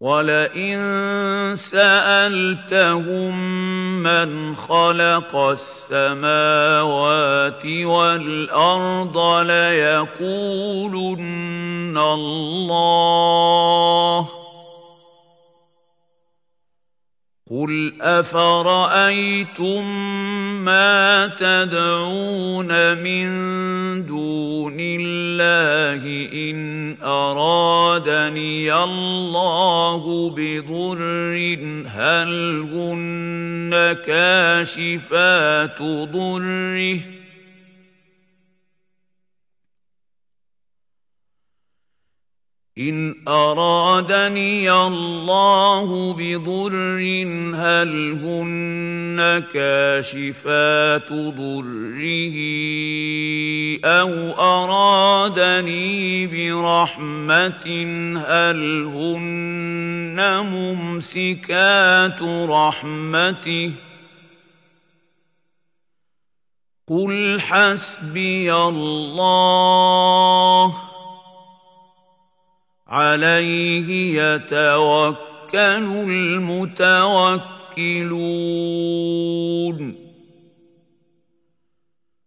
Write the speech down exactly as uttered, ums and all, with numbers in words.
وَلَئِن سَأَلْتَهُم مَّنْ خَلَقَ السَّمَاوَاتِ وَالْأَرْضَ لَيَقُولُنَّ اللَّهُ ۚ قُلْ أَفَرَأَيْتُم مَّا تَدْعُونَ مِن دُونِ اللَّهِ إِنْ أَرَادَنِيَ اللَّهُ بِضُرٍّ هَلْ هُنَّ كَاشِفَاتُ ضُرِّهِ إِنْ أَرَادَنِيَ اللَّهُ بِضُرٍّ هَلْ هُنَّ كَاشِفَاتُ ضُرِّهِ أَوْ أَرَادَنِي بِرَحْمَةٍ هَلْ هُنَّ مُمْسِكَاتُ رَحْمَتِهِ ۚ قُلْ حَسْبِيَ اللَّهُ ۖ عَلَيْهِ يَتَوَكَّلُ الْمُتَوَكِّلُونَ